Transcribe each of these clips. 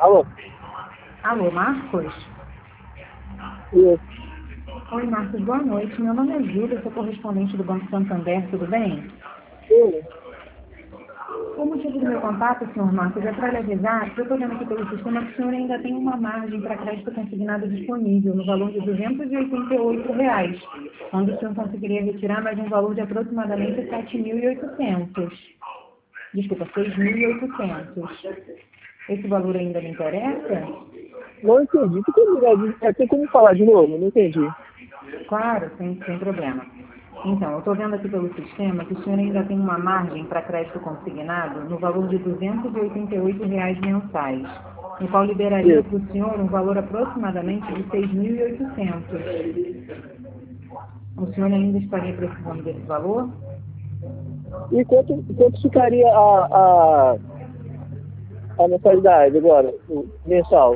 Alô? Alô, Marcos? Isso. Oi, Marcos, boa noite. Meu nome é Júlia, sou correspondente do Banco Santander, tudo bem? Sim. O motivo do meu contato, senhor Marcos, é para lhe avisar que eu estou vendo aqui pelo sistema que o senhor ainda tem uma margem para crédito consignado disponível no valor de R$ 288, onde o senhor conseguiria retirar mais um valor de aproximadamente 7.800. Desculpa, 6.800. Esse valor ainda lhe interessa? Não entendi. Tem como falar de novo? Não entendi. Claro, sem problema. Então, eu estou vendo aqui pelo sistema que o senhor ainda tem uma margem para crédito consignado no valor de R$ 288 mensais, no qual liberaria Isso. para o senhor um valor aproximadamente de 6.800. O senhor ainda estaria precisando desse valor? E quanto ficaria a mensalidade agora, mensal?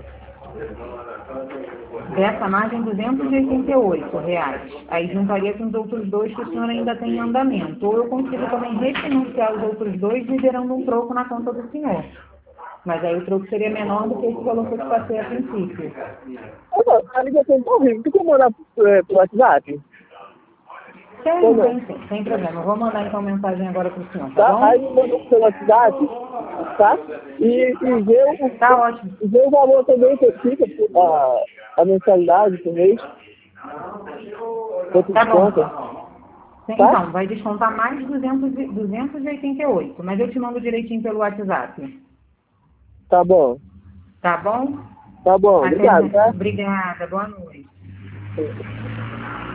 Dessa margem, R$ 288. Aí juntaria com os outros dois que o senhor ainda tem em andamento. Ou eu consigo também refinanciar os outros dois, liberando um troco na conta do senhor. Mas aí o troco seria menor do que esse valor que eu te passei a princípio. A ligação tá horrível. Tu quer mandar pro WhatsApp? Ou Tem, não? tem sim, sem problema. Eu vou mandar então mensagem agora pro senhor, tá Tá? bom? Aí me manda pro seu WhatsApp, tá? E Tá ótimo. vê o valor também que fica a mensalidade por mês. Quanto Tá bom. desconta, tá? Então, vai descontar mais 288, mas eu te mando direitinho pelo WhatsApp. Tá bom. Tá bom? Tá bom. Até Obrigado, mais. tá? Obrigada, boa noite.